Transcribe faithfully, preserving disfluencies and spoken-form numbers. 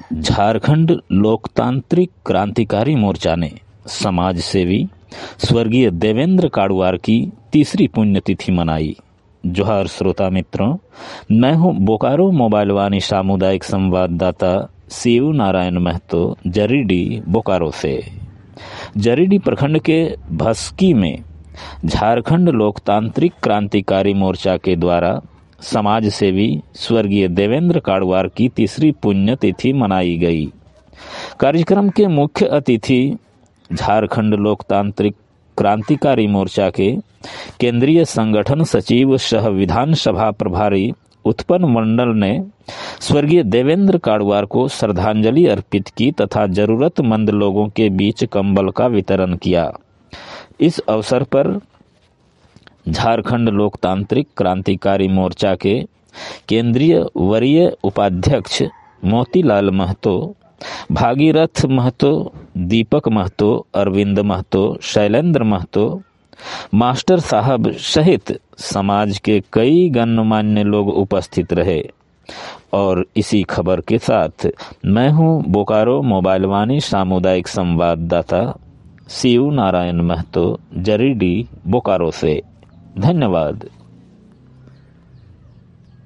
झारखंड लोकतांत्रिक क्रांतिकारी मोर्चा ने समाज सेवी स्वर्गीय देवेंद्र काड़ुआर की तीसरी पुण्यतिथि मनाई। जोहार श्रोता मित्रों, मैं हूं बोकारो मोबाइल वाणी सामुदायिक संवाददाता शिव नारायण महतो जरीडी बोकारो से। जरीडी प्रखंड के भस्की में झारखंड लोकतांत्रिक क्रांतिकारी मोर्चा के द्वारा समाज सेवी स्वर्गीय देवेंद्र काड़ुआर की तीसरी पुण्यतिथि मनाई गई। कार्यक्रम के मुख्य अतिथि झारखंड लोकतांत्रिक क्रांतिकारी मोर्चा के केंद्रीय संगठन सचिव सह विधानसभा प्रभारी उत्पन्न मंडल ने स्वर्गीय देवेंद्र काड़ुआर को श्रद्धांजलि अर्पित की तथा जरूरतमंद लोगों के बीच कंबल का वितरण किया। इस अवसर पर झारखंड लोकतांत्रिक क्रांतिकारी मोर्चा के केंद्रीय वरीय उपाध्यक्ष मोतीलाल महतो, भागीरथ महतो, दीपक महतो, अरविंद महतो, शैलेंद्र महतो, मास्टर साहब सहित समाज के कई गणमान्य लोग उपस्थित रहे। और इसी खबर के साथ मैं हूं बोकारो मोबाइल वाणी सामुदायिक संवाददाता शिव नारायण महतो जरीडी बोकारो से। धन्यवाद।